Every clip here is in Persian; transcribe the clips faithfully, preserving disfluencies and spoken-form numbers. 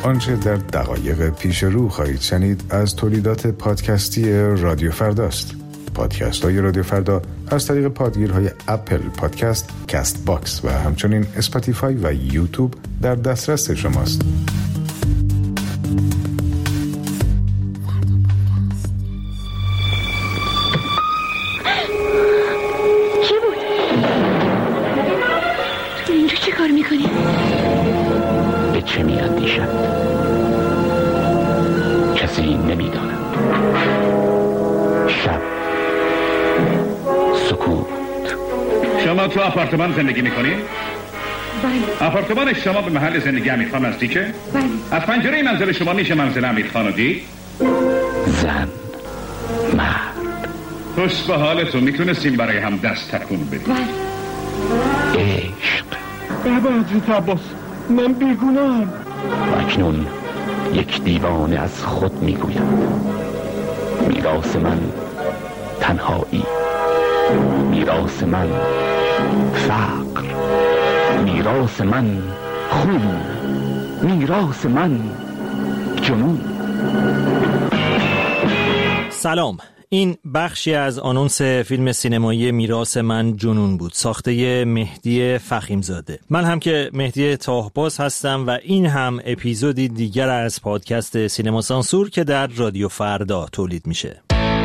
آنچه در دقایق پیش رو خواهید شنید از تولیدات پادکستی رادیو فرداست. پادکست های رادیو فردا از طریق پادگیرهای اپل پادکست، کست باکس و همچنین اسپاتیفای و یوتیوب در دسترس شماست. چی بود؟ تو اینجا چه کار میکنی؟ به چه میاندیشد؟ کسی نمیداند. شب، سکوت. شما تو آپارتمان زندگی میکنی؟ بله. آپارتمان شما به محل زندگی امیرخان نزدیکه؟ بله. از پنجره منزل شما میشه منزل امیرخان رو دید؟ زن، مرد. خوش به حالتون، میتونستیم برای هم دست تکون بدیم. بله. عشق. بابا حضرت عباس، من بیگناهم. اکنون یک دیوانه از خود میگوید میراث من تنهایی، میراث من فقر، میراث من خون، میراث من جنون. سلام، این بخشی از آنونس فیلم سینمایی میراث من جنون بود، ساخته مهدی فخیمزاده. من هم که مهدی طاهباز هستم و این هم اپیزودی دیگر از پادکست سینما سانسور که در رادیو فردا تولید میشه.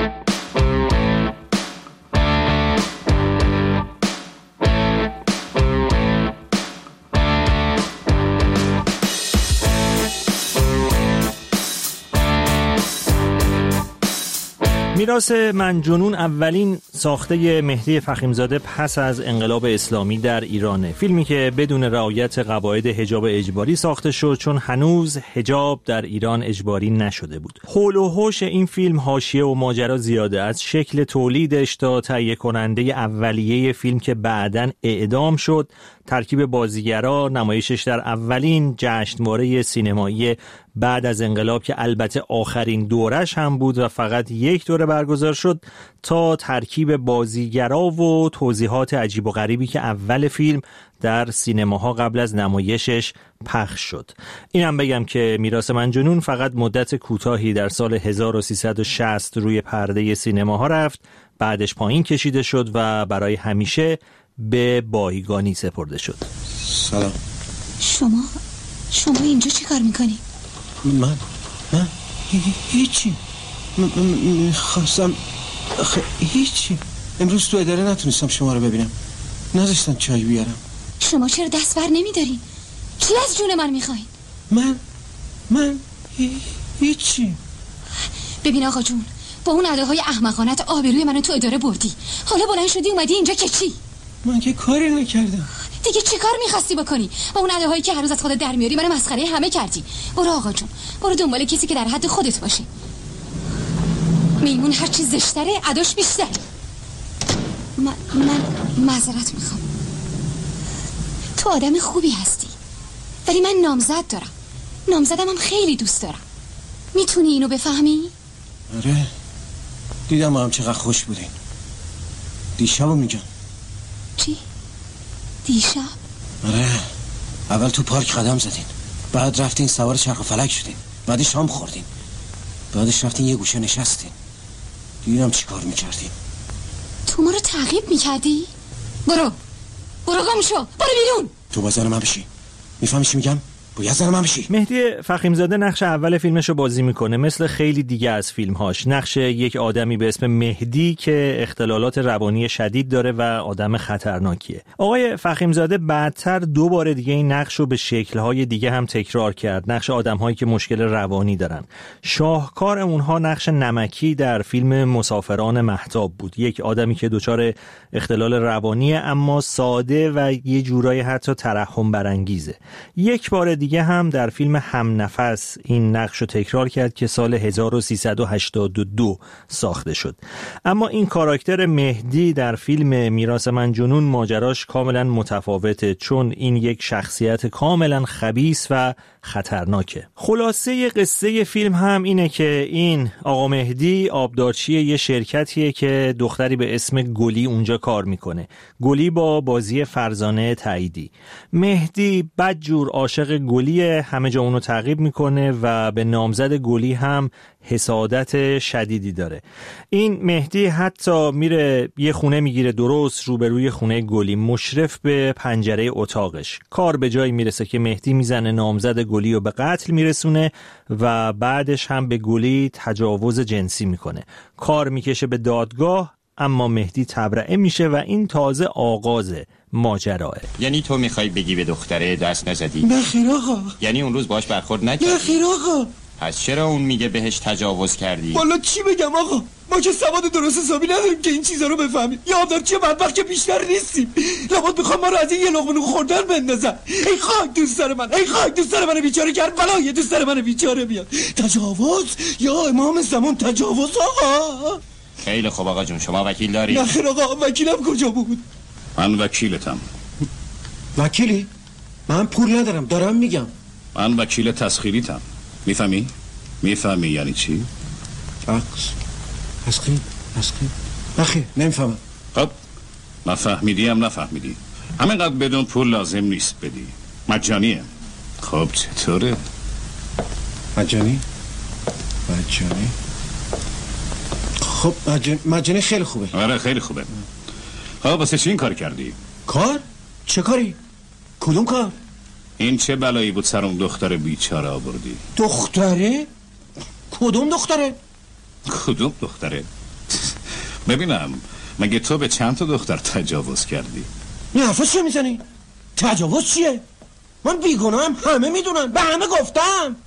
میراث من جنون اولین ساخته مهدی فخیمزاده پس از انقلاب اسلامی در ایرانه. فیلمی که بدون رعایت قواعد حجاب اجباری ساخته شد، چون هنوز حجاب در ایران اجباری نشده بود. حول و حوش این فیلم حاشیه و ماجرا زیاده، از شکل تولیدش تا تهیه کننده اولیه فیلم که بعداً اعدام شد، ترکیب بازیگرا، نمایشش در اولین جشنواره سینمایی بعد از انقلاب که البته آخرین دورش هم بود و فقط یک دوره برگزار شد، تا ترکیب بازیگرا و توضیحات عجیب و غریبی که اول فیلم در سینماها قبل از نمایشش پخش شد. اینم بگم که میراث من جنون فقط مدت کوتاهی در سال هزار و سیصد و شصت روی پرده سینماها رفت، بعدش پایین کشیده شد و برای همیشه به بایگانی سپرده شد. سلام. شما شما اینجا چی کار میکنی؟ من من هیچی. میخواستم هیچی. امروز تو اداره نتونستم شما رو ببینم، نذاشتن چای بیارم. شما چرا دست بر نمیدارین؟ چی از جون من میخواین؟ من من هیچی. ببین آقا جون، با اون اداهای احمقانت آبروی منو تو اداره بردی، حالا بلند شدی اومدی اینجا که چی؟ من که کاری نکردم. دیگه چی کار میخواستی بکنی؟ با اون اداهایی که هر روز از خودت در میاری منو مسخره همه کردی. برو آقا جون، برو دنبال کسی که در حد خودت باشه. میمون هر چی زشتره اداش بیشتره. من من معذرت میخوام. تو آدم خوبی هستی، ولی من نامزد دارم. نامزدم هم خیلی دوست دارم. میتونی اینو بفهمی؟ آره، دیدم ما هم چقدر خوش بودین. دیشبو میگم. چی؟ دیشب؟ آره، اول تو پارک قدم زدین، بعد رفتین سوار چرخ و فلک شدین، بعد شام خوردین، بعدش رفتین یه گوشه نشستین. دیدم چی کار میکردین. تو ما رو تعقیب میکردی؟ برو برو گم شو، برو بیرون. تو با زن من بشی، میفهمی چی میگم؟ باید زن من بشی. مهدی فخیمزاده نقش اول فیلمشو بازی میکنه، مثل خیلی دیگه از فیلمهاش. نقش یک آدمی به اسم مهدی که اختلالات روانی شدید داره و آدم خطرناکیه. آقای فخیمزاده بعدتر دو بار دیگه این نقشو به شکل‌های دیگه هم تکرار کرد، نقش آدم‌هایی که مشکل روانی دارن. شاهکار اونها نقش نمکی در فیلم مسافران مهتاب بود، یک آدمی که دچار اختلال روانیه اما ساده و یه جورایی حتی ترحم برانگیزه. یک بار دیگه هم در فیلم هم نفس این نقش رو تکرار کرد که سال هزار و سیصد و هشتاد و دو ساخته شد. اما این کاراکتر مهدی در فیلم میراث من جنون ماجراش کاملا متفاوته، چون این یک شخصیت کاملا خبیث و خطرناکه. خلاصه قصه فیلم هم اینه که این آقا مهدی آبدارچی یه شرکتیه که دختری به اسم گلی اونجا کار میکنه. گلی با بازی فرزانه تاییدی. مهدی بدجور عاشق گلی همه جا اونو تعقیب میکنه و به نامزد گلی هم حسادت شدیدی داره. این مهدی حتی میره یه خونه میگیره درست روبروی خونه گلی، مشرف به پنجره اتاقش. کار به جایی میرسه که مهدی میزنه نامزد گلی رو به قتل میرسونه و بعدش هم به گلی تجاوز جنسی میکنه. کار میکشه به دادگاه، اما مهدی تبرئه میشه و این تازه آغاز ماجراه. یعنی تو میخوای بگی به دختره دست نزدی؟ نه خیر آقا. یعنی اون روز باش برخورد نکردی؟ نه خیر آقا. پس چرا اون میگه بهش تجاوز کردی؟ والا چی بگم آقا، ما که سواد درست حسابی نداریم که این چیزا رو بفهمیم. یاددار چه بدبخت که بیشتر نیستیم. لابد میخوام ما رو از این یه لقمه خوردن بندازن. ای خاک دوستر من، ای خاک دوستر من بیچاره کرد، بلای دوستر من بیچاره بیاد. تجاوز یا امام زمان تجاوز آقا. خیلی خوب آقا جون، شما وکیل داری؟ نه خیر آقا، وکیلم کجا بود؟ من وکیلتم. وکیلی؟ من پول ندارم، دارم میگم. من وکیل تسخیریتم. میفهمی؟ میفهمی یعنی چی؟ عکس تسخیر تسخیر نخیر نمیفهمم. خب نفهمیدی هم نفهمیدی، همینقدر بدون پول لازم نیست بدی، مجانیه. خب چطوره؟ مجانی؟ مجانی؟ خب مجانی, مجانی خیلی خوبه. آره خیلی خوبه. خب واسه چی این کار کردی؟ کار؟ چه کاری؟ کدوم کار؟ این چه بلایی بود سر اون دختر بیچاره آوردی؟ دختره؟ کدوم دختره؟ کدوم دختره؟ ببینم مگه تو به چند تا دختر تجاوز کردی؟ نه حرفا چه میزنی؟ تجاوز چیه؟ من بیگناهم، همه میدونن، به همه گفتم.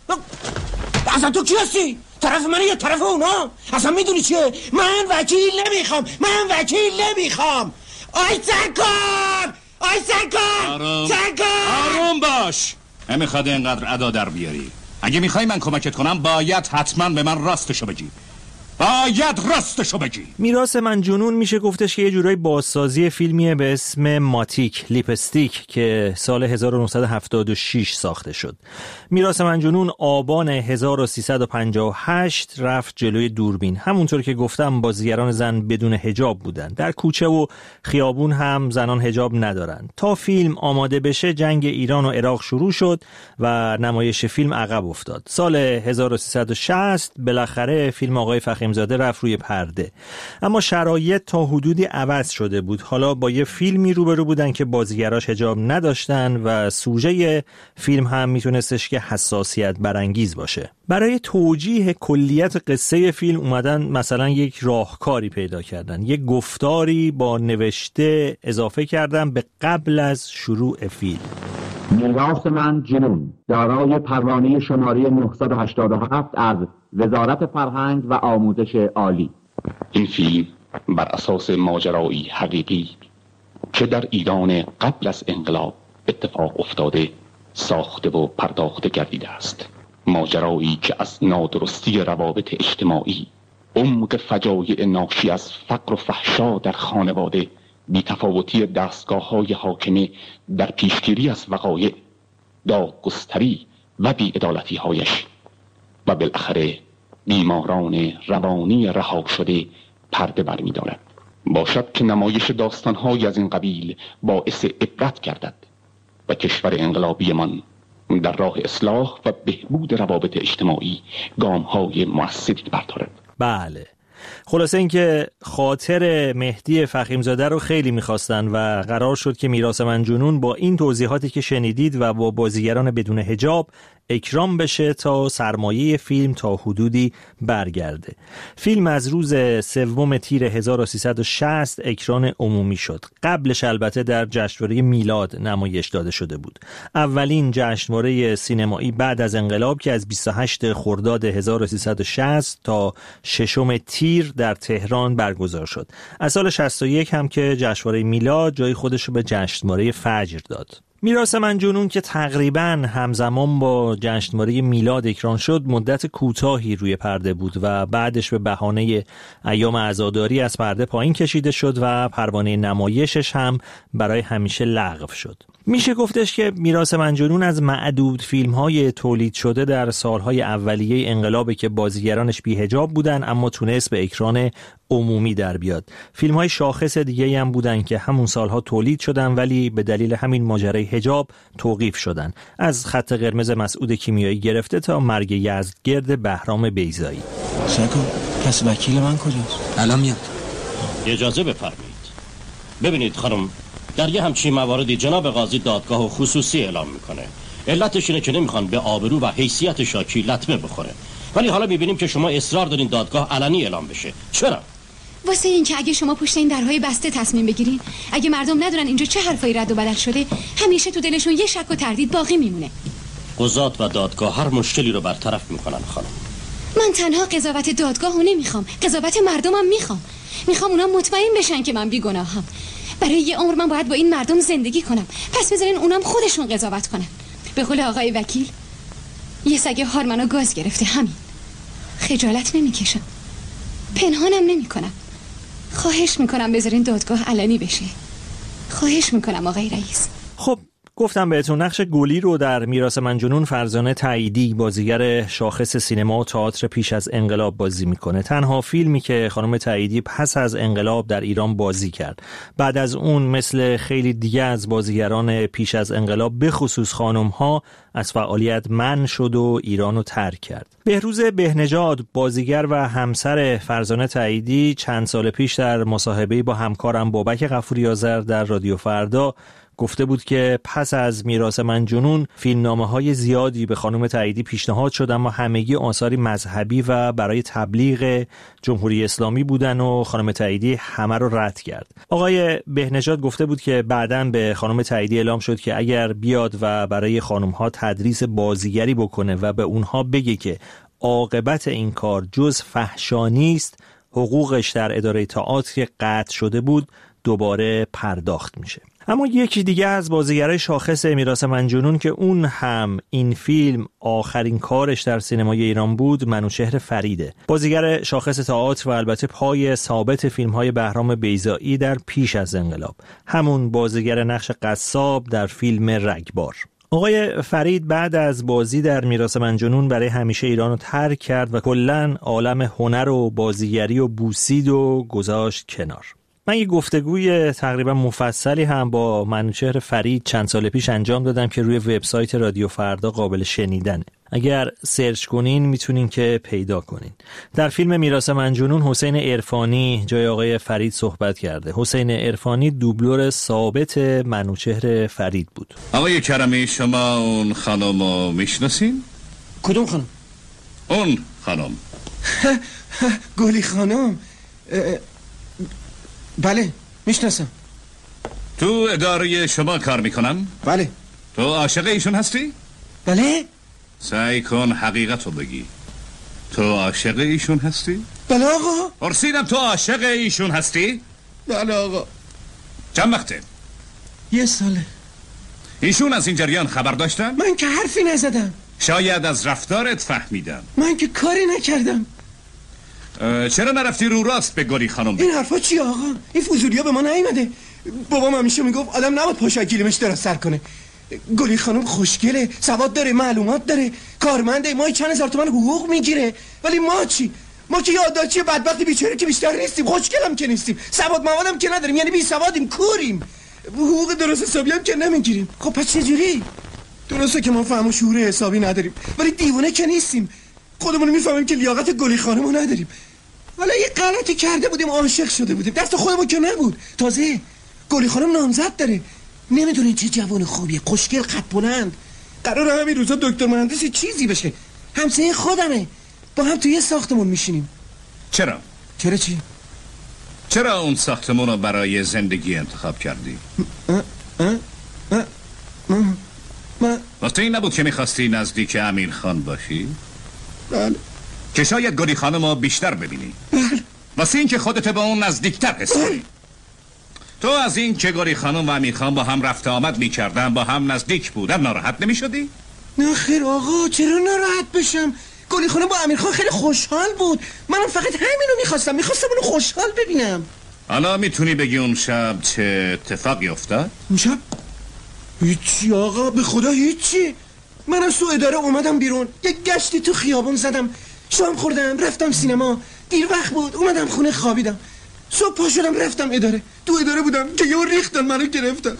اصلا تو کی هستی؟ طرف منه یا طرف اونا؟ اصلا میدونی چیه؟ من وکیل نمیخوام، من وکیل نمیخوام. آی سرکار! آی سرکار! آروم سرکار! آروم باش. نمیخواد اینقدر ادا در بیاری. اگه میخوای من کمکت کنم باید حتما به من راستشو بگی. باید راستشو بگی. میراث من جنون میشه گفتش که یه جورای بازسازی فیلمیه به اسم ماتیک لیپستیک که سال هزار و نهصد و هفتاد و شش ساخته شد. میراث من جنون آبان هزار و سیصد و پنجاه و هشت رفت جلوی دوربین. همونطور که گفتم بازیگران زن بدون حجاب بودن. در کوچه و خیابون هم زنان حجاب ندارن. تا فیلم آماده بشه جنگ ایران و عراق شروع شد و نمایش فیلم عقب افتاد. سال هزار و سیصد و شصت بالاخره فیلم آقای فخیم زاده رفت روی پرده. اما شرایط تا حدودی عوض شده بود. حالا با یه فیلمی روبرو بودن که بازیگراش حجاب نداشتن و سوژه فیلم هم میتونستش که حساسیت برانگیز باشه. برای توجیه کلیت قصه فیلم اومدن مثلا یک راهکاری پیدا کردن. یک گفتاری با نوشته اضافه کردن به قبل از شروع فیلم. میراث من جنون دارای پروانه شماره نهصد و هشتاد و هفت از وزارت فرهنگ و آموزش عالی. این فیلم بر اساس ماجرایی حقیقی که در ایران قبل از انقلاب اتفاق افتاده ساخته و پرداخته گردیده است. ماجرایی که از نادرستی روابط اجتماعی، عمق فجایع ناشی از فقر و فحشا در خانواده، بی‌تفاوتی دستگاه‌های حاکمه در پیشگیری از وقایع، دادگستری و بی‌عدالتی‌هایش و بالاخره بیماران روانی رها شده پرده برمی‌دارد. باشد که نمایش داستان‌های از این قبیل باعث عبرت گردد و کشور انقلابی من در راه اصلاح و بهبود روابط اجتماعی گام‌های مؤثری بردارد. بله، خلاصه اینکه خاطر مهدی فخیمزاده رو خیلی میخواستن و قرار شد که میراث من جنون با این توضیحاتی که شنیدید و با بازیگران بدون حجاب اکرام بشه تا سرمایه فیلم تا حدودی برگرده. فیلم از روز سوم تیر هزار و سیصد و شصت اکران عمومی شد. قبلش البته در جشنواره میلاد نمایش داده شده بود. اولین جشنواره سینمایی بعد از انقلاب که از بیست و هشتم خرداد هزار و سیصد و شصت تا ششم تیر در تهران برگزار شد. از سال شصت و یک هم که جشنواره میلاد جای خودش رو به جشنواره فجر داد. میراث من جنون که تقریباً همزمان با جشنواره میلاد اکران شد مدت کوتاهی روی پرده بود و بعدش به بهانه ایام عزاداری از پرده پایین کشیده شد و پروانه نمایشش هم برای همیشه لغو شد. میشه گفتش که میراث من جنون از معدود فیلم‌های تولید شده در سالهای اولیه انقلابه که بازیگرانش بی‌حجاب بودن اما تونست به اکران عمومی در بیاد. فیلم‌های شاخص دیگه‌ای هم بودن که همون سالها تولید شدن ولی به دلیل همین ماجرای حجاب توقیف شدن. از خط قرمز مسعود کیمیایی گرفته تا مرگ یزدگرد بهرام بیضایی. سکو پس وکیل من کجاست؟ الان میاد. اجازه بفرمایید. ببینید خانم، در یه همچین مواردی جناب قاضی دادگاه و خصوصی اعلام میکنه. علتش اینه که نمیخوان به آبرو و حیثیت شاکی لطمه بخوره. ولی حالا میبینیم که شما اصرار دارین دادگاه علنی اعلام بشه. چرا؟ واسه این که اگه شما پشت این درهای بسته تصمیم بگیرین، اگه مردم ندونن اینجا چه حرفایی رد و بدل شده، همیشه تو دلشون یه شک و تردید باقی میمونه. قضات و دادگاه هر مشکلی رو برطرف میکنن خانم. من تنها قضاوت دادگاهو نمیخوام، قضاوت مردمم میخوام. میخوام اونا مطمئن بشن که من بیگناهم. برای یه عمر من باید با این مردم زندگی کنم، پس بذارین اونام خودشون قضاوت کنن. به قول آقای وکیل، یه سگ هار منو گاز گرفته، همین. خجالت نمیکشم، پنهانم نمیکنم. خواهش میکنم بذارین دادگاه علنی بشه. خواهش میکنم آقای رئیس. خب گفتم بهتون نقش گلی رو در میراث من جنون فرزانه تاییدی، بازیگر شاخص سینما و تئاتر پیش از انقلاب بازی میکنه. تنها فیلمی که خانم تاییدی پس از انقلاب در ایران بازی کرد. بعد از اون مثل خیلی دیگه از بازیگران پیش از انقلاب به خصوص خانم‌ها از فعالیت منع شد و ایران رو ترک کرد. بهروز بهنژاد، بازیگر و همسر فرزانه تاییدی، چند سال پیش در مصاحبه‌ای با همکارم بابک غفوری آذر در رادیو فردا گفته بود که پس از میراث من جنون فیلمنامه‌های زیادی به خانم تاییدی پیشنهاد شد اما همگی آثاری مذهبی و برای تبلیغ جمهوری اسلامی بودن و خانم تاییدی همه رو رد کرد. آقای بهنژاد گفته بود که بعداً به خانم تاییدی اعلام شد که اگر بیاد و برای خانم‌ها تدریس بازیگری بکنه و به اونها بگه که عاقبت این کار جز فحشانی است، حقوقش در اداره تئاتر که قطع شده بود دوباره پرداخت میشه. اما یکی دیگه از بازیگرای شاخص میراث من جنون که اون هم این فیلم آخرین کارش در سینمای ایران بود، منوچهر فریده. بازیگر شاخص تئاتر و البته پای ثابت فیلم‌های بهرام بیضایی در پیش از انقلاب. همون بازیگر نقش قصاب در فیلم رگبار. آقای فرید بعد از بازی در میراث من جنون برای همیشه ایران رو ترک کرد و کلاً عالم هنر و بازیگری و بوسید و گذاشت کنار. من یه گفتگوی تقریبا مفصلی هم با منوچهر فرید چند سال پیش انجام دادم که روی وبسایت رادیو فردا قابل شنیدنه. اگر سرچ کنین میتونین که پیدا کنین. در فیلم میراث من جنون حسین عرفانی جای آقای فرید صحبت کرده. حسین عرفانی دوبلور ثابت منوچهر فرید بود. آقای کرمی، شما اون خانم رو میشناسین؟ کدوم خانم؟ اون خانم. گلی خانم. بله میشناسم. تو اداره شما کار میکنن؟ بله. تو عاشق ایشون هستی؟ بله. سعی کن حقیقت رو بگی. تو عاشق ایشون هستی؟ بله آقا. پرسیدم تو عاشق ایشون هستی؟ بله آقا. چند وقته؟ یه ساله. ایشون از این جریان خبر داشتن؟ من که حرفی نزدم. شاید از رفتارت فهمیدم. من که کاری نکردم. چرا نرفتی رو راست به گلی خانم بگی؟ این حرفا چی آقا؟ این فضولیا به ما نیومده. بابام همیشه میگفت آدم نباید پاش وکیلمش دراز سر کنه. گلی خانم خوشگله، سواد داره، معلومات داره، کارمنده، ماهی چند هزار تومان حقوق میگیره. ولی ما چی؟ ما که یادداشتی بدبخت بیچاره که بیشتر نیستیم، خوشگلم که نیستیم، سواد موادم که نداریم، یعنی بی سوادیم، کوریم، حقوق درست حسابی هم که نمیگیریم. خب پس چجوری؟ درسته که ما فهم و شعور حسابی نداریم ولی دیوونه که نیستیم. خودمون میفهمیم که لیاقت گلی خانمو نداریم. حالا یه غلطی کرده بودیم، عاشق شده بودیم، دست خودمون که نبود. تازه گلی خانم نامزد داره، نمیدونین چه جوان خوبیه، خوشگل، قد بلند، قراره همین روزا دکتر مهندسی چیزی بشه. همسایه خودمه، با هم توی ساختمون میشینیم. چرا؟ چرا چی؟ چرا اون ساختمون رو برای زندگی انتخاب کردی؟ اه اه اه اه من وقتی این نبود که میخواستی نزدیک امیر خان باشی؟ بله. که شاید گلی خانم رو بیشتر ببینی؟ بله. واسه این که خودت به اون نزدیکتر حس کنی. تو از این که گلی خانم و امیر خان با هم رفت آمد میکردن، با هم نزدیک بودن، ناراحت نمیشدی؟ نه خیر آقا، چرا ناراحت بشم؟ گلی خانم با امیر خان خیلی خوشحال بود، منم فقط همینو میخواستم، میخواستم اونو خوشحال ببینم. حالا میتونی بگی اون شب چه اتفاقی افتاد؟ اون شب؟ هیچی آقا، به خدا هیچی. من از تو اداره اومدم بیرون، یک گشتی تو خیابون زدم، شام خوردم، رفتم سینما، دیر وقت بود، اومدم خونه خوابیدم. صبح پا شدم رفتم اداره، تو اداره بودم که یهو ریختن منو گرفتن.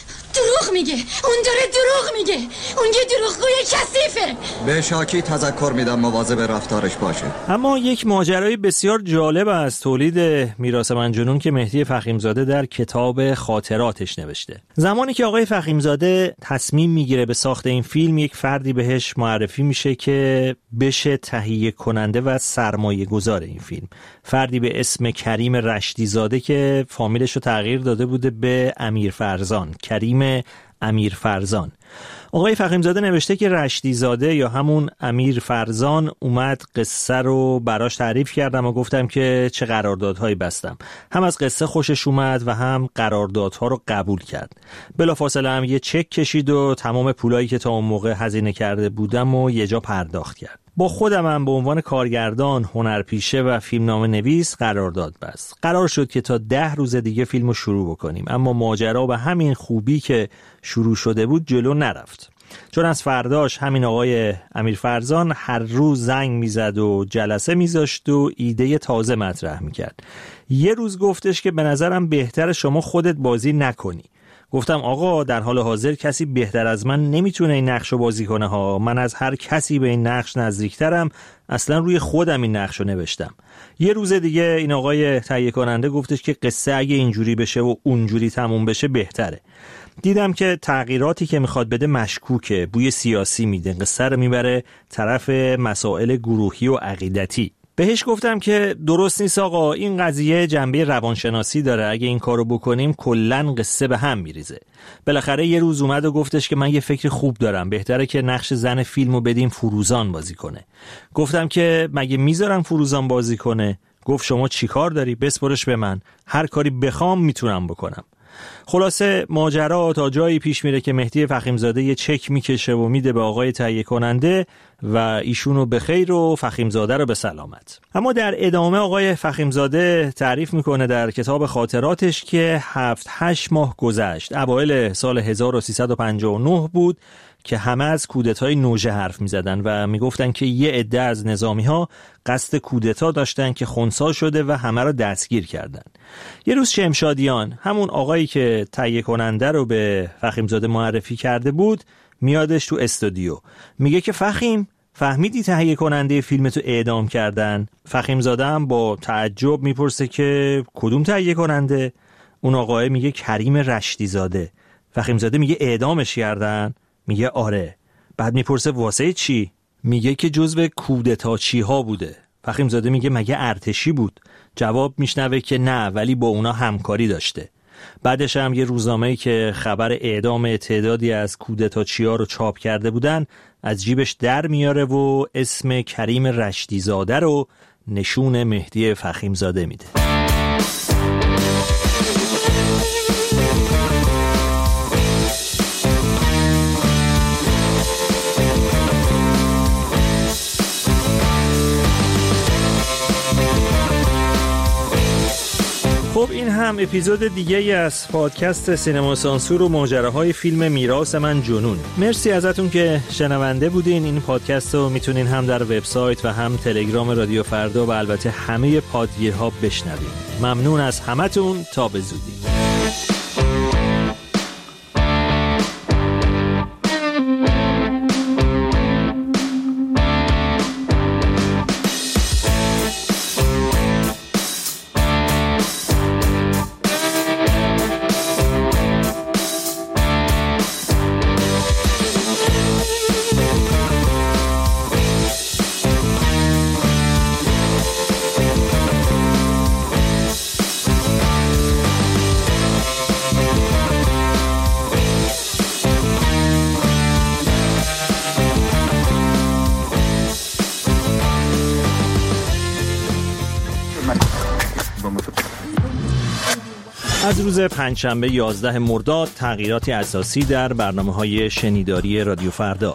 دروغ میگه، اون داره دروغ میگه، اون یه دروغگوی کثیفه. به شاکی تذکر میدم مواظب رفتارش باشه. اما یک ماجرای بسیار جالب از تولید میراث من جنون که مهدی فخیمزاده در کتاب خاطراتش نوشته. زمانی که آقای فخیمزاده تصمیم میگیره به ساخت این فیلم، یک فردی بهش معرفی میشه که بشه تهیه کننده و سرمایه گذار این فیلم. فردی به اسم کریم رشدی زاده که فامیلش رو تغییر داده بوده به امیر فرزان، کریم امیر فرزان. آقای فخیمزاده نوشته که رشدی زاده یا همون امیر فرزان اومد قصه رو براش تعریف کردم و گفتم که چه قراردادهایی بستم. هم از قصه خوشش اومد و هم قراردادها رو قبول کرد. بلافاصله هم یه چک کشید و تمام پولایی که تا اون موقع هزینه کرده بودم و یه جا پرداخت کرد. با خودم هم به عنوان کارگردان، هنرپیشه و فیلمنامه نویس قرارداد بست. قرار شد که تا ده روز دیگه فیلمو شروع بکنیم، اما ماجرا به همین خوبی که شروع شده بود جلو نرفت. چون از فرداش همین آقای امیر فرزان هر روز زنگ میزد و جلسه میذاشت و ایده تازه مطرح میکرد. یه روز گفتش که به نظرم بهتر شما خودت بازی نکنی. گفتم آقا در حال حاضر کسی بهتر از من نمیتونه این نقشو بازی کنه ها. من از هر کسی به این نقش نزدیکترم، اصلا روی خودم این نقشو نوشتم. یه روز دیگه این آقای تهیه کننده گفتش که قصه اگه اینجوری بشه و اونجوری تموم بشه بهتره. دیدم که تغییراتی که میخواد بده مشکوکه، بوی سیاسی میده، قصه رو میبره طرف مسائل گروهی و عقیدتی. بهش گفتم که درست نیست آقا، این قضیه جنبه روانشناسی داره، اگه این کارو بکنیم کلن قصه به هم میریزه. بالاخره یه روز اومد و گفتش که من یه فکر خوب دارم، بهتره که نقش زن فیلمو بدیم فروزان بازی کنه. گفتم که مگه میذارن فروزان بازی کنه؟ گفت شما چیکار داری؟ بسپرش به من، هر کاری بخوام میتونم بکنم. خلاصه ماجرا تا جایی پیش میره که مهدی فخیمزاده یه چک میکشه و میده به آقای تهیه کننده و ایشونو به خیر و فخیمزاده رو به سلامت. اما در ادامه آقای فخیمزاده تعریف میکنه در کتاب خاطراتش که هفت هشت ماه گذشت، اوایل سال هزار و سیصد و پنجاه و نه بود که همه از کودتای نوژه حرف میزدن و میگفتن که یه عده از نظامی ها قصد کودتا داشتن که خنثی شده و همه رو دستگیر کردن. یه روز شمشادیان، همون آقایی که تهیه کننده رو به فخیمزاده معرفی کرده بود، میادش تو استودیو، میگه که فخیم فهمیدی تهیه کننده فیلم تو اعدام کردن؟ فخیمزاده هم با تعجب میپرسه که کدوم تهیه کننده؟ اون آقای میگه کریم رشدی زاده. فخیمزاده میگه اعدامش کردن؟ میگه آره. بعد میپرسه واسه چی؟ میگه که جزو کودتاچی ها بوده. فخیمزاده میگه مگه ارتشی بود؟ جواب میشنوه که نه، ولی با اونا همکاری داشته. بعدش هم یه روزنامه‌ای که خبر اعدام تعدادی از کودتاچی ها رو چاپ کرده بودن از جیبش در میاره و اسم کریم رشدی زاده رو نشون مهدی فخیمزاده میده. خب این هم اپیزود دیگه از پادکست سینما سانسور و ماجراهای فیلم میراث من جنون. مرسی ازتون که شنونده بودین. این پادکست رو میتونین هم در وبسایت و هم تلگرام رادیو فردا و البته همه پادگیرها بشنوین. ممنون از همتون، تا به زودی. از روز پنجشنبه یازده مرداد تغییراتی اساسی در برنامه‌های شنیداری رادیو فردا.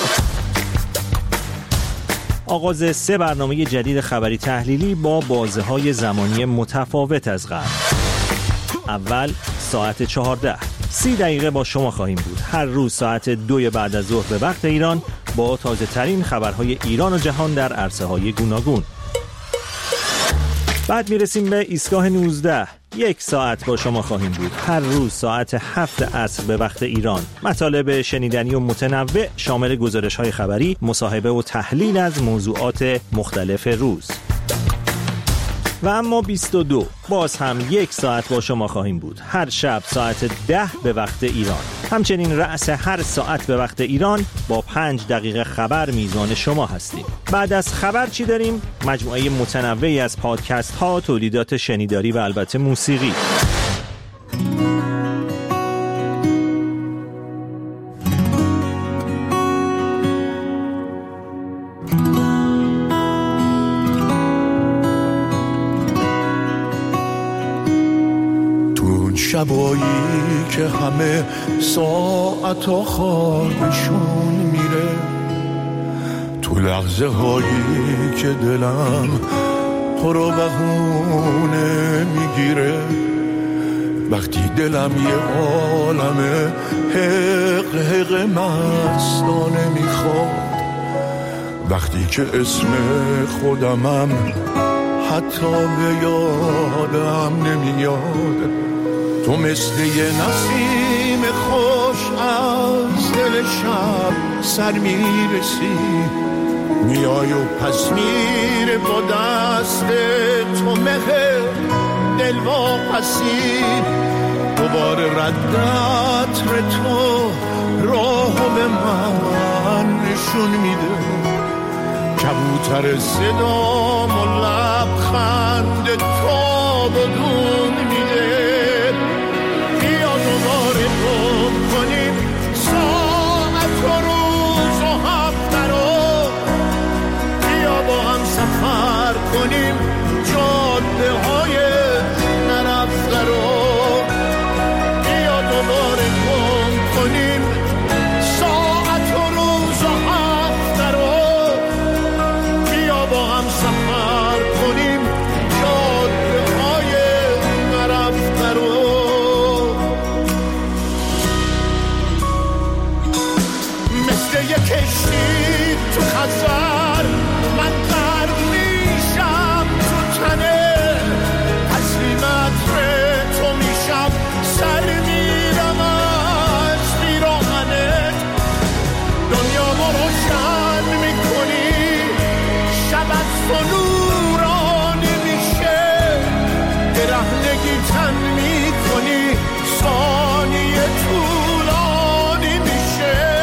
آغاز سه برنامه جدید خبری تحلیلی با بازه‌های زمانی متفاوت از قبل. اول ساعت چهارده، سی دقیقه با شما خواهیم بود. هر روز ساعت دوی بعد از ظهر به وقت ایران با تازه ترین خبرهای ایران و جهان در عرصه های گوناگون. بعد میرسیم به ایستگاه نوزده. یک ساعت با شما خواهیم بود. هر روز ساعت هفت عصر به وقت ایران. مطالب شنیدنی و متنوع شامل گزارش‌های خبری، مصاحبه و تحلیل از موضوعات مختلف روز. و اما بیست و دو باز هم یک ساعت با شما خواهیم بود. هر شب ساعت ده به وقت ایران. همچنین رأس هر ساعت به وقت ایران با پنج دقیقه خبر میزان شما هستیم. بعد از خبر چی داریم؟ مجموعه متنوعی از پادکست ها، تولیدات شنیداری و البته موسیقی. شبایی که همه ساعت آخرشون میره، تو لحظه هایی که دلم تو رو بهونه میگیره، وقتی دلم یه عالمه حق حق مستانه میخواد، وقتی که اسم خودمم حتی به یادم نمیاد، تو مثل یه نسیم خوش از دل شب سر میرسی، میای و پس میره با دست تو مهر دل واپسی، دوباره ردت ره تو راهو به من نشون میده، کبوتر صدام و لبخند تو بدون میده، دوباره گم کنیم ساعت و روز و هفته رو، بیا با هم سفر کنیم جاده های نرفته رو، بیا دوباره گم کنیم ساعت و روز و هفته رو، بیا با هم سفر کنیم جاده های نرفته رو. یه کشتی تو خزر من غرق میشم تو تنه، تسلیمت ره تو میشم سر میرم از بیراهنت، دنیا ما روشن میکنی شب از تو نورانی میشه، برهنگی تن میکنی ثانیه طولانی میشه،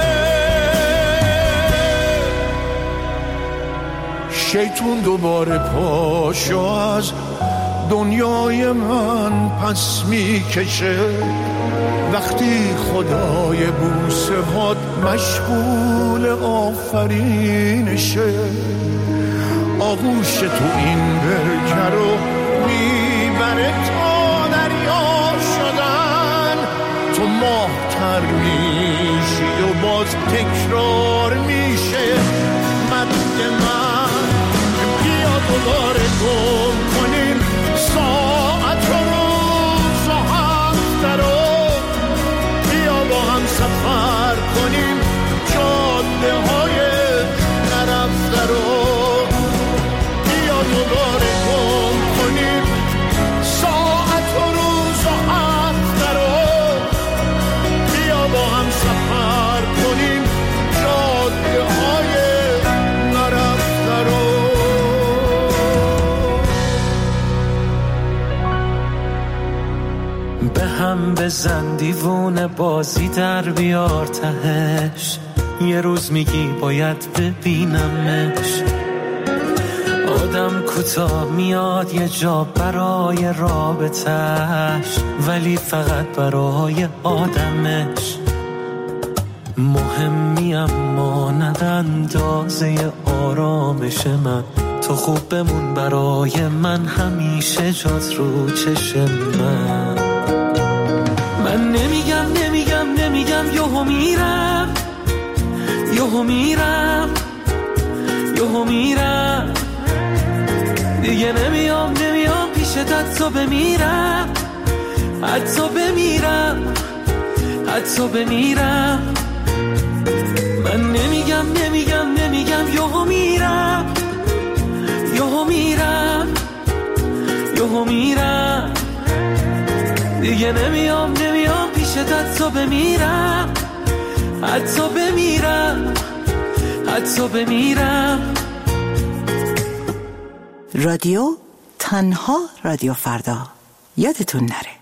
شیطون دوباره پاشو از دنیای من پس میکشه، وقتی خدای بوسه هات مشغول آفرینشه، آغوش تو این برکه رو میبره تا دریا شدن، تو ماه‌تر میشی و باز تکرار میشه مد من، دوباره گم کنیم ساعت و روز و هفته رو، بیا با هم سفر کنیم جاده های نرفته رو، بیا دوباره گم کنیم ساعت و روز و هفته رو، بیا با هم سفر کنیم جاده های نرفته رو. به هم بزن دیوونه بازی در بیار تهش، یه روز میگی باید ببینمش، آدم کوتاه میاد یه جا برای رابطش، ولی فقط برای آدمش، مهمی اما ند اندازه آرامش من، تو خوب بمون برای من همیشه جات رو چشم من، من نمیگم نمیگم نمیگم یهو میرم یهو میرم یهو میرم دیگه نمیام نمیام پیشت حتی بمیرم حتی بمیرم حتی بمیرم. من نمیگم نمیگم نمیگم یهو میرم، یهو میرم، یهو میرم. دیگه نمیام نمیام پیشت حتی بمیرم، حتی بمیرم، حتی بمیرم. رادیو تنها رادیو فردا، یادتون نره.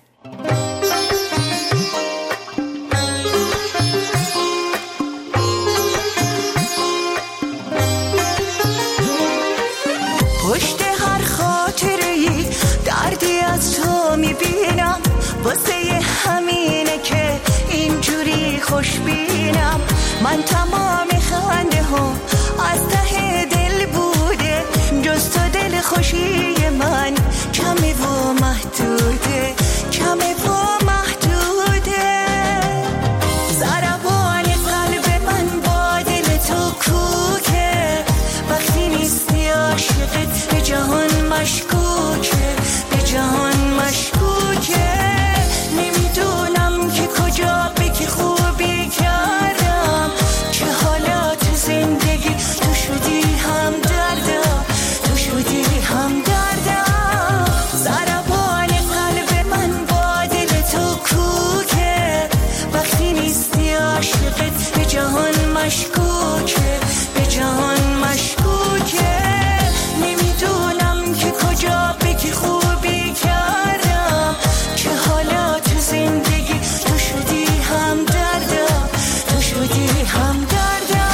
پشت هر خاطره‌ای دردی از تو میبینم، واسه همینه که اینجوری خوشبینم. من تمام خنده ها از ته دل بوده، جز تو دل خوشی من کمه و محدوده، کمه و محدوده. ضربان قلب من با دل تو کوکه، وقتی نیستی عاشقت به جهان مشکوکه، به جهان مشکوکه. نمیدونم که کجا به که خوبی کردم، که حالا تو زندگی تو شدی هم دردم، تو شدی هم دردم. ضربان قلب من با دل تو کوکه، وقتی نیستی عاشقت به جهان مشکوکه، به جهان مشکوکه. نمیدونم که کجا به که خوبی کردم، که حالا تو زندگی تو شدی هم دردم، تو شدی هم دردم.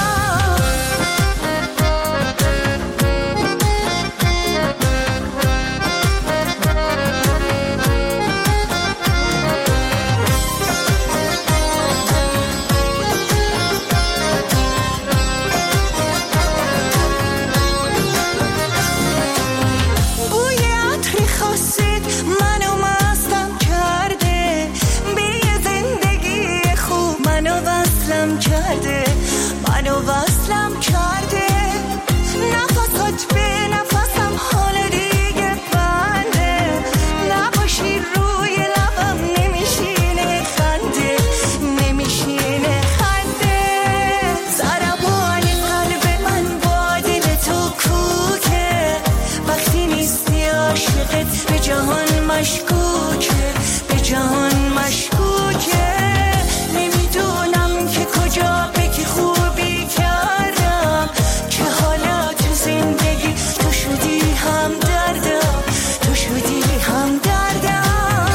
بوی عطر خاصت منو مستم کرده، به یه زندگی خوب منو وصلم کرده، منو وصلم کرده. نفسات به نفسم حال دیگه بنده، نباشی روی لبم نمیشینه خنده، نمیشینه خنده. ضربان قلب من با دل تو کوکه، وقتی نیستی عاشقت به جهان مشکوکه، به جهان مشکوکه. نمیدونم که کجا به که خوبی کردم، که حالا تو زندگی تو شدی هم دردم، تو شدی هم دردم.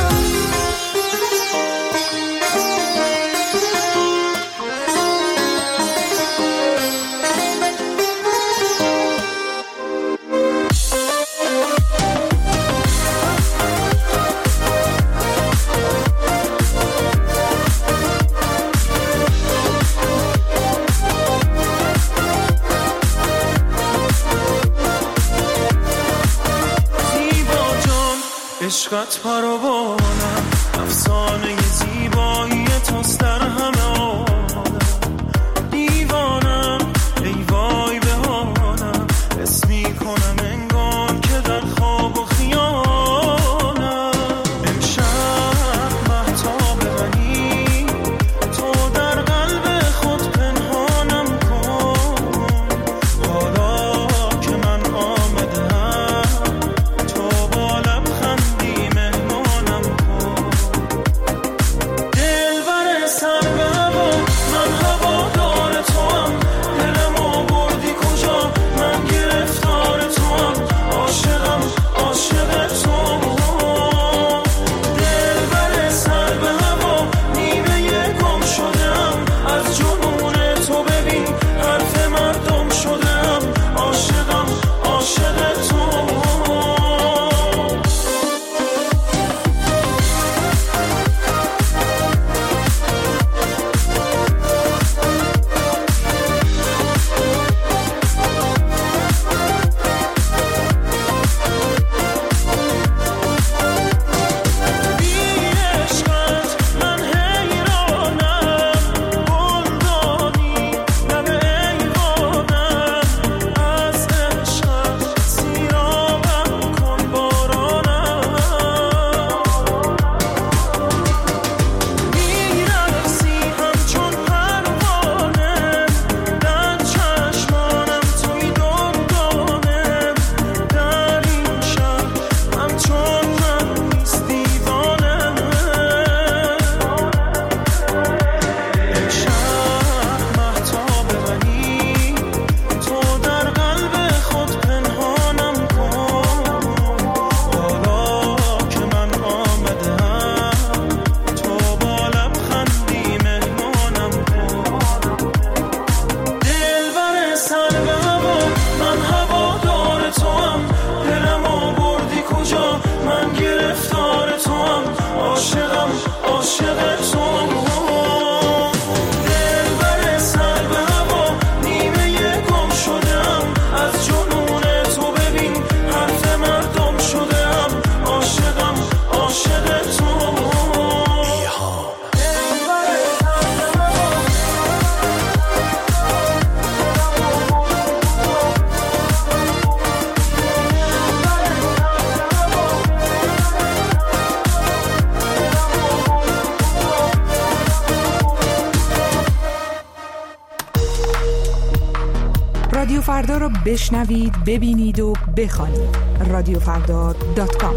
زیبا جان عشقت پروانم، افسانه زیبایی توست در همه عالم. دیوانم ای وای به حالم، حس میکنم انگار که در خواب و خیالم. امشب مهتاب منی، تو در قلب خود پنهانم کن. حالا که من آمدم، تو با لبخندی مهمانم کن. دلبر سر جا من گرفتار تو هم عاشقم عاشق تو هم دل بر سر به هوا نیمه گم شدم از جنون تو ببین حرف مردم شدم عاشقم عاشق تو رادیو فردا رو بشنوید، ببینید و بخوانید. رادیو فردا دات کام.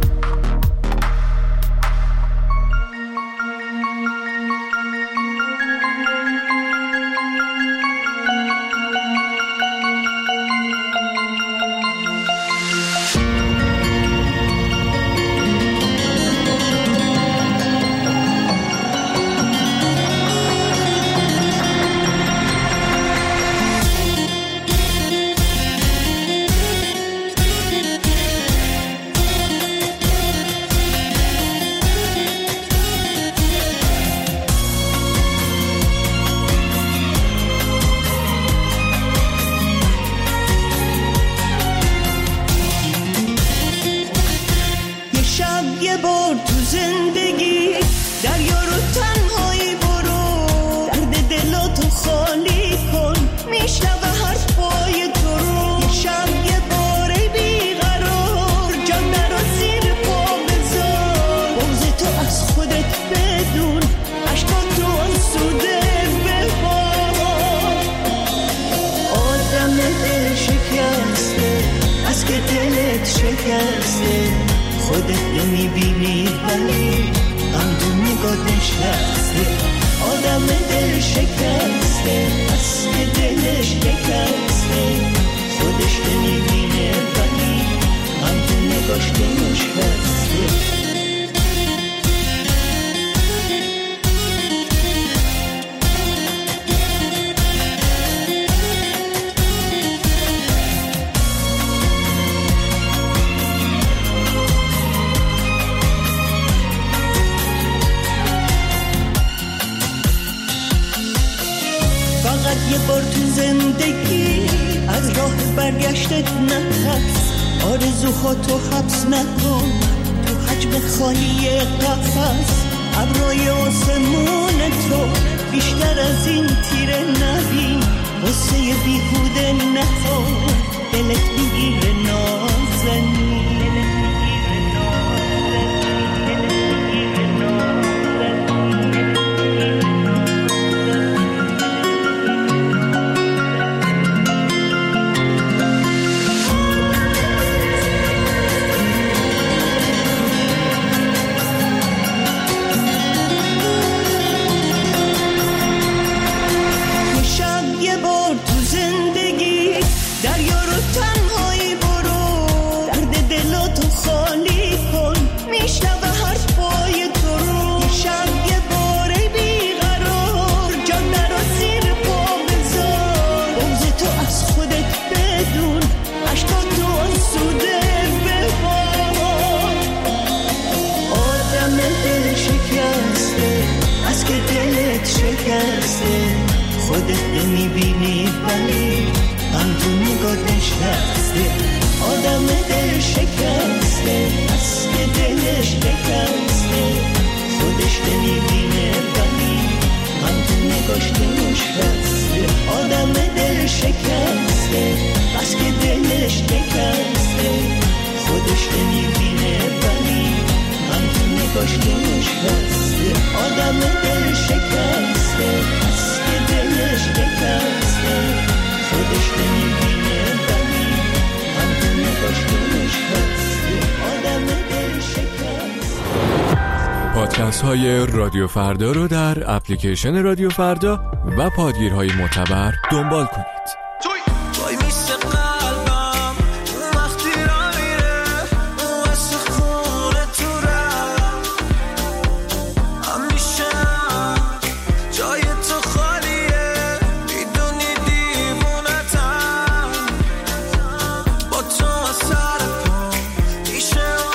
خودت نمیبینی ولی غم تو نگاه نشسته آدم دل شکسته از که دلش شکسته خودش نمیبینه ولی غم تو نگاش نشسته یه بار تو زندگی از راه برگشتت نترس آرزوها تو حبس نکن تو حجم خالی قفس ابرای آسمون تو بیشتر از این تیره نبین واسه بیهوده نخور دلت میگیره نازنی خودت نمیبینی ولی غم تو نگاه نشسته آدم دل شکسته از که دلش شکسته خودش نمیبینه ولی غم تو نگاش نشسته آدم دل شکسته از که دلش شکسته خودش نمیبینه ولی غم تو نگاش نشسته آدم دل شکسته از که دلش شکسته خودش نمیبینه ولی غم تو نگاش نشسته آدم دل شکسته. پادکست های رادیو فردا رو در اپلیکیشن رادیو فردا و پادگیرهای معتبر دنبال کنید. Show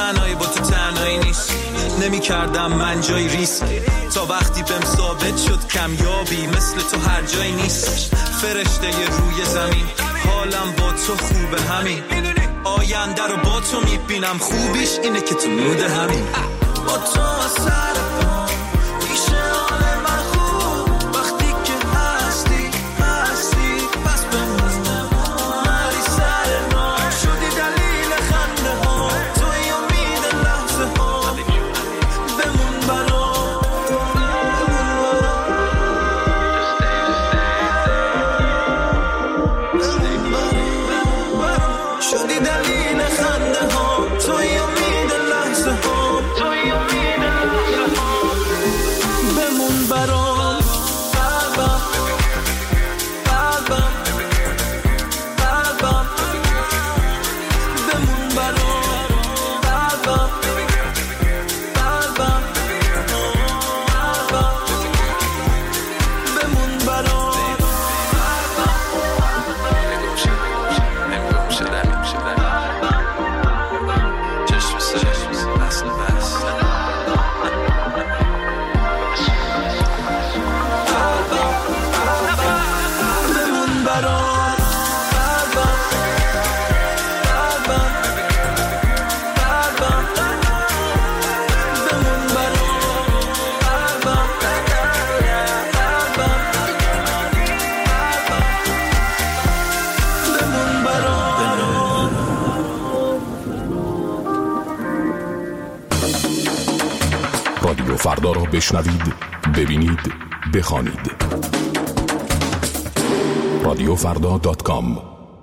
تنهایی با تو تنهایی نیست. نمی کردم من جای ریسک تا وقتی بهم ثابت شد کمیابی مثل تو هر جایی نیست. فرشته ی روی زمین حالم با تو خوبه همین. آینده رو با تو میبینم خوبیش اینه که تو مود همین. با تو سر پا میشه حال من خوب وقتی که هستی هستی پس بمونم مری سر ما شدی دلیل خنده ها توی امید لحظه ها بمون برا شدی دلیل خنده ها توی امید لحظه ها توی امید لحظه ها بمون برام قلبم قلبم قلبم بمون برام قلبم قلبم قلبم بمون برام رادیو فردا را بشنوید، ببینید، بخوانید. رادیو فردا دات کام.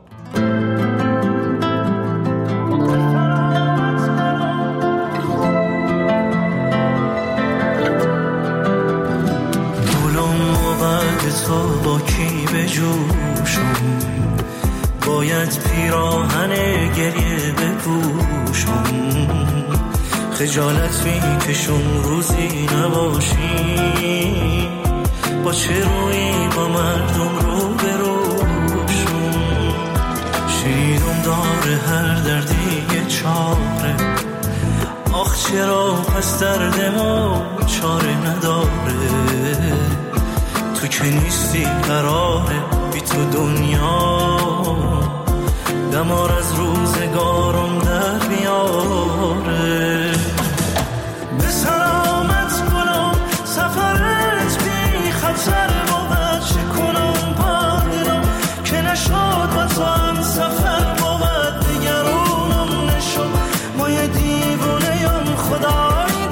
گلم و بعد تو با کی بجوشم، باید پیراهن گریه بپوشم. خجالت میکشم روزی نباشی، با چه روی با مردم رو بروشم. شیرم داره هر دردی یه چاره، آخ چرا پس درد ما چاره نداره. تو که نیستی قراره بی تو دنیا دمار از روزگارم در بیاره. به سلامت کنم سفرت بی خطر بود، چه کنم با دلم که نشد با تو هم سفر بود. نگرانم نشد ما یه دیوونه یم خدای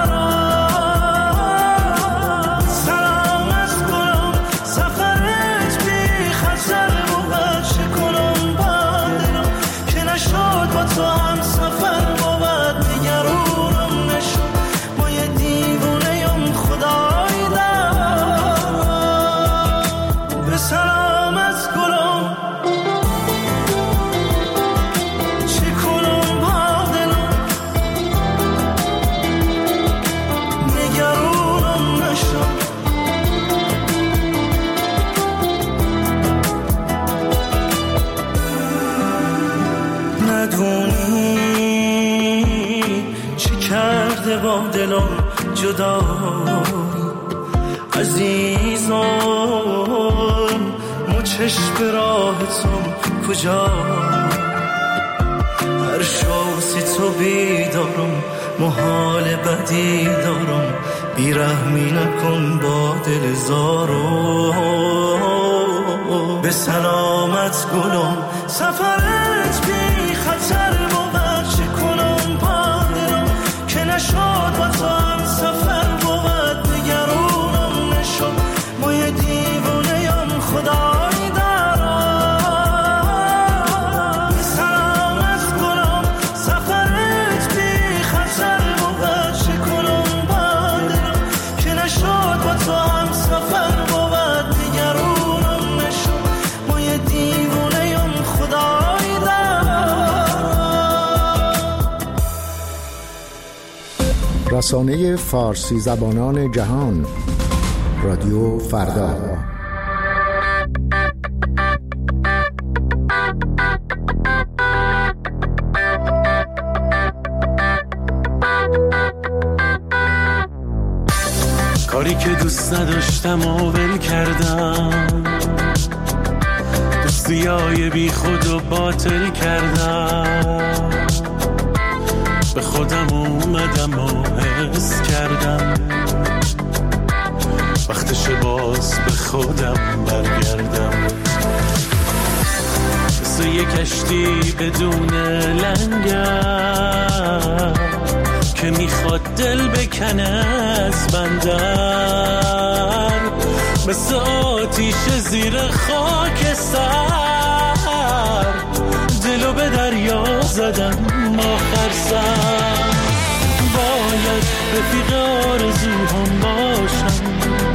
دارم. سلامت کنم سفرت بی خطر بود، چه کنم با دلم که نشد با تو هم سفر بود. نگرانم نشد ما یه دیوونه یم خدای دارم. به سلامت گلم چه کنم با دلم، نگرانم نشد. ندونی چه کرده با دلم جدایی عزیزم. مو چشم راهتم کجا، هر شاسی تو بیدارم، محال بدی دارم. بیرحمی نکن با دل زارو. به سلامت گلم سفرت بی خطر بود، چه کنم با دلم که نشد با تو هم سفر بود. نگرانم نشد ما یه دیوونه یم خدای دارم. به سلامت گلم سفرت بی خطر بود، چه کنم با دلم که نشد با تو هم سفر بود. نگرانم نشد ما یه دیوونه یم خدای دارم. رسانه فارسی زبانان جهان، رادیو فردا. دوست نداشتم و ول کردم، دوستیای بی خود و باطل کردم، به خودم اومدم و حس کردم وقتش باز به خودم برگردم. مثل یک کشتی بدون لنگر که میخواد دل بکنه از بندر، مثل آتیش زیر خاک سر دلو به دریا زدم آخر سر. باید رفیق آرزوهام باشم،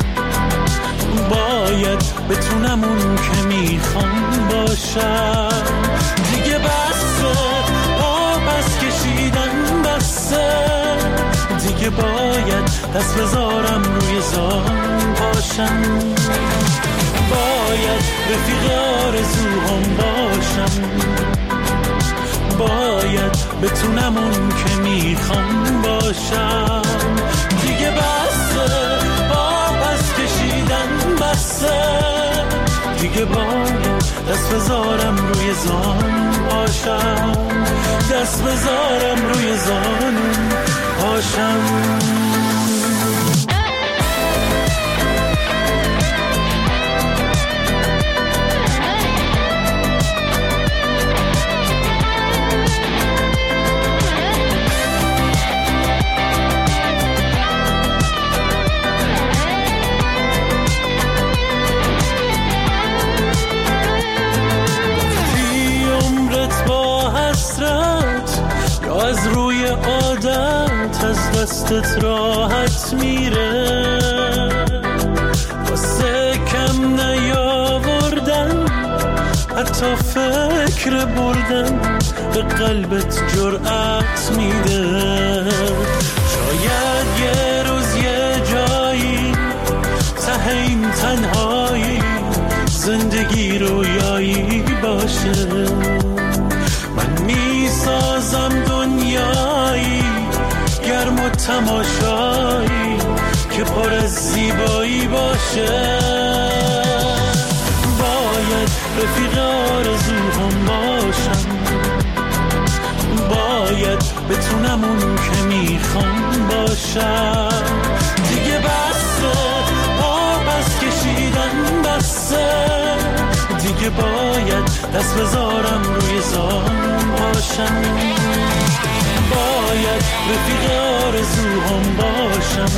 باید بتونم اون که میخوام باشم. دیگه بسه پس کشیدن بسه، دیگه باید دست بذارم روی زان باشم. باید رفیق آرزوهام باشم، باید بتونم اون که میخوام باشم. دیگه بسه پس کشیدن بسه، دیگه باید دست بذارم روی زان باشم، دست بذارم روی زان باشم. از روی عادت از دستت راحت میره، واسه کم نیاوردن حتی فکر بردن به قلبت جرأت میده. شاید یه روز یه جایی ته این تنهایی زندگی رویایی باشه، من میسازم دنیایی گرم و تماشایی که پر از زیبایی باشه. باید رفیق آرزوهام باشم، باید بتونم اون که میخوام باشم. دیگه بسه پس کشیدن بسه، دیگه باید دست بذارم روی زان باشم. باید رفیق آرزوهام باشم،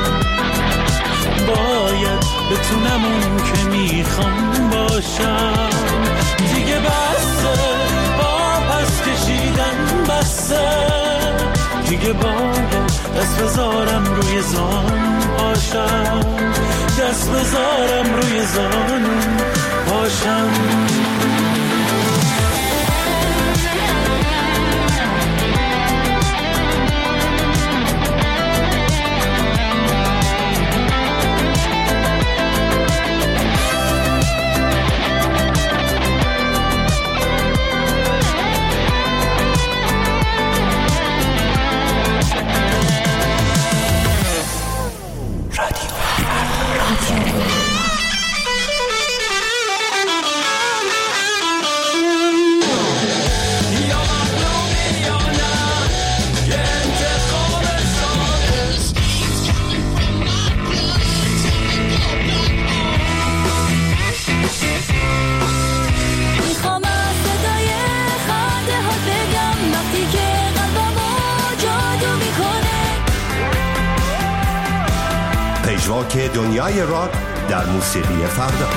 باید بتونم اون که میخوام باشم. دیگه بسه پس کشیدن بسه، دیگه باید دست بذارم روی زان باشم، دست بذارم روی زان باشم. پژواک دنیای راک در موسیقی فردا.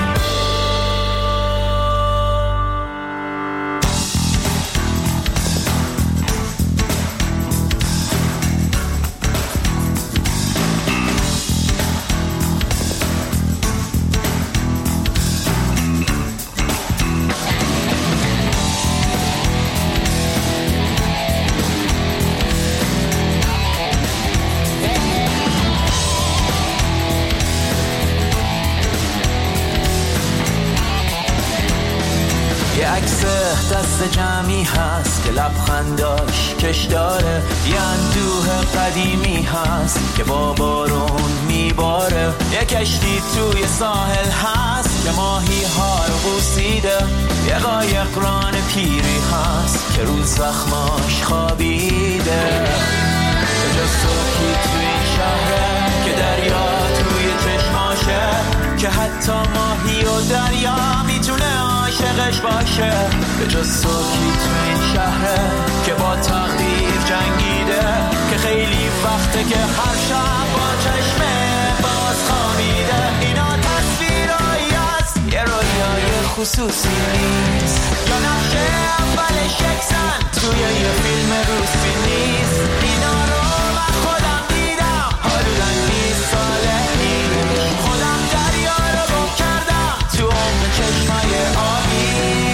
یه عکس دست جمعی هست که لبخنداش کش داره، یه اندوه قدیمی هست که با بارون میباره، یه کشتی توی ساحل هست که ماهی ها رو بوسیده، یه قایق ران پیری هست که رو زخماش خوابیده. به جز صبحی توی این شهره که دریا توی چشماشه، که حتی ماهی و دریا میتونه عاشقش باشه. به جز صبحی توی این شهره که با تقدیر جنگیده، که خیلی وقته که هر شب با چشمه باز خوابیده. اینا تصویرهایی هست، یه رویای خصوصی نیست، یا نقشه اولش یکسن توی یه فیلم روسی نیست. اینا رو من خودم دیدم حدوداً بیست ساله پیش، خودم دریا رو گم کردم تو عمق چشمای آبی.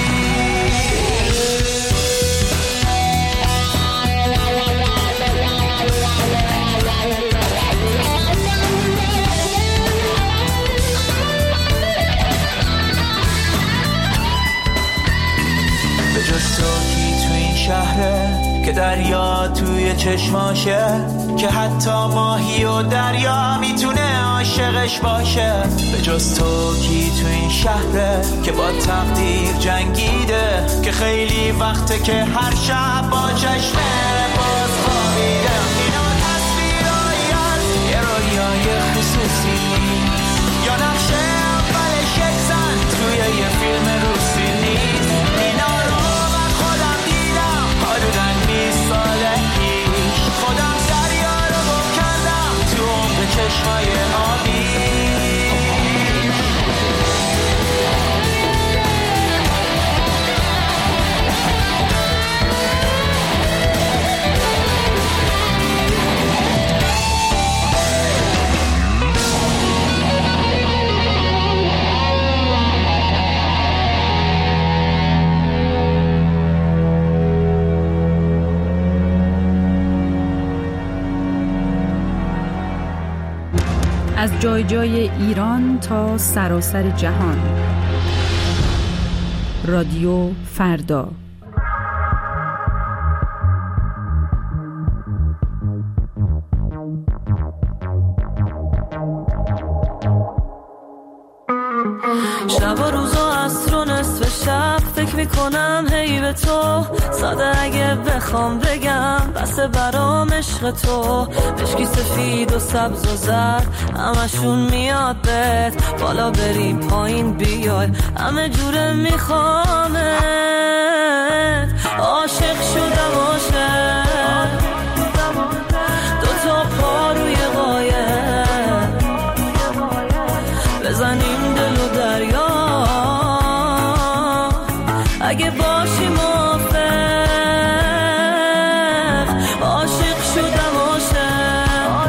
به جز تو کی تو این شهره که دریا توی چشماشه، که حتی ماهی و دریا میتونه عاشقش باشه. به جز تو کی تو این شهره که با تقدیر جنگیده، که خیلی وقته که هر شب با چشمه باز خوابیده. اینا تصویرهایی هست، یه رویای خصوصی نیست، یا نقشه اولش یکسن توی یه فیلم روسی نیست. اینا رو من خودم دیدم حدوداً بیست ساله پیش، خودم دریا رو گم کردم تو عمق چشمای آبی. از جای جای ایران تا سراسر جهان. رادیو فردا. شب و روز و عصر و نصف شب فکر میکنم هی به تو، ساده اگه بخوام بگم بسه برام عشق تو. مشکی سفید و سبز و زرد همشون میاد بهت، بالا بری پایین بیای همه جوره میخوامت. عاشق شدم عاشق، دوتا پا روی قایق، بزنیم دل و دریا اگه باشی موافق. عاشق شدم عاشق،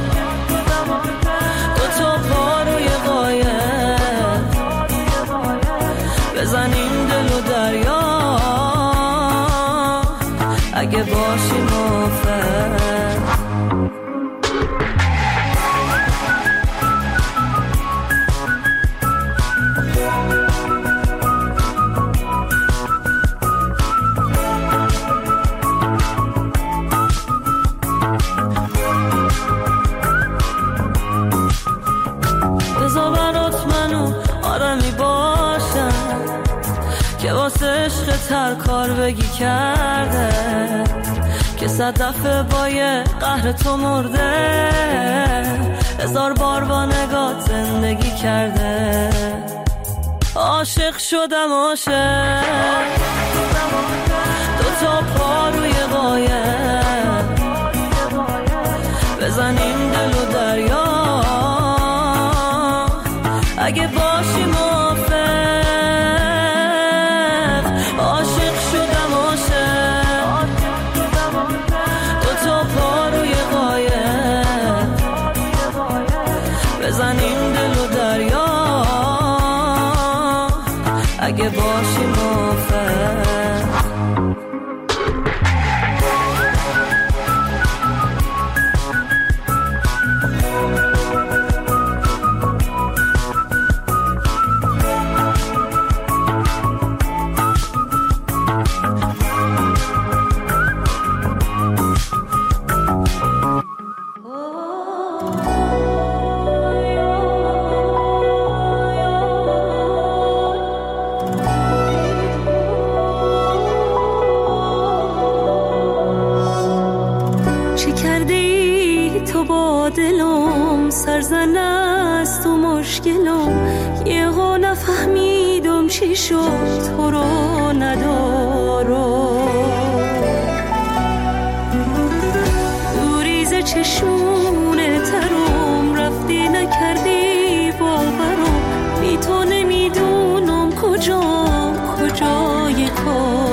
دوتا پا روی قایق، بزنیم دل و دریا اگه باشی موافق. تر کار بگی کرده، که صد دفعه با یه قهر تو مرده، هزار بار با نگات زندگی کرده. عاشق شدم عاشق، دوتا پا روی قایق، بزنیم دل و دریا اگه باشی موافق. عاشق شدم عاشق، دوتا پا روی قایق، بزنیم دل و دریا اگه باشی موافق. دلم سرزن است و مشکلم، یه ها نفهمیدم چی شد تو رو ندارم. دوریز چشمونه ترم رفتی نکردی باورم، بی تو نمیدونم کجا کجای کار.